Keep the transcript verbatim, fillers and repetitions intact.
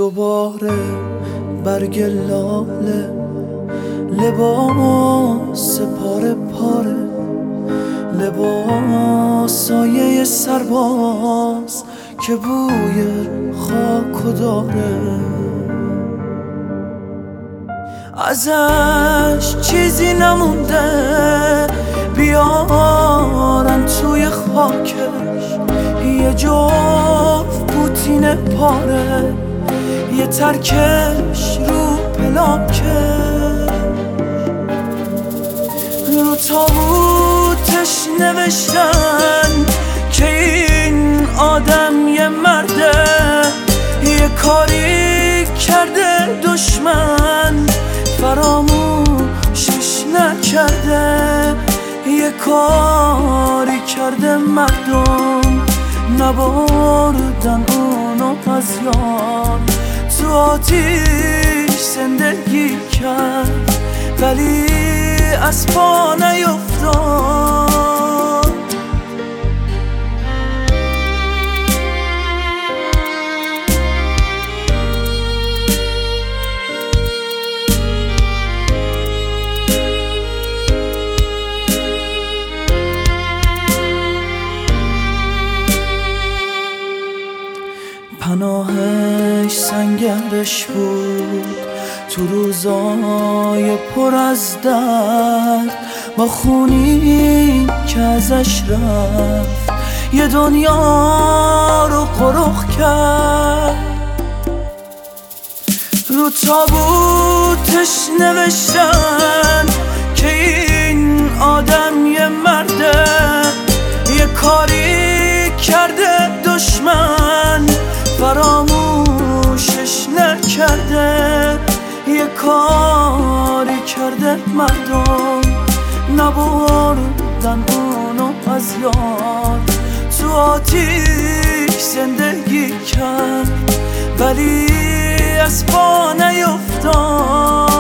دوباره برگ لاله، لباس پاره پاره، لباس سایه سرباز که بوی خاکو داره. ازش چیزی نمونده بیارن توی خاکش، یه جفت پوتین پاره، یه ترکش رو پلاکش، رو تابوتش نوشتن که این آدم یه مرده، یه کاری کرده دشمن فراموشش نکرده، یه کاری کرده مردم نبردن اونو از یاد، تو آتیش زندگی کرد ولی از پا نیفتاد. پناهش سنگرش بود تو روزای پر از درد، با خونی که ازش رفت یه دنیا رو قرخ کرد. رو تابوتش نوشتن که این آدم یه مرده، یه کاری کرده دشمن فراموشش نکرده، یه کاری کرده مردم نبردن اونو از یاد، تو آتیش زندگی کرد ولی از پا نیفتاد.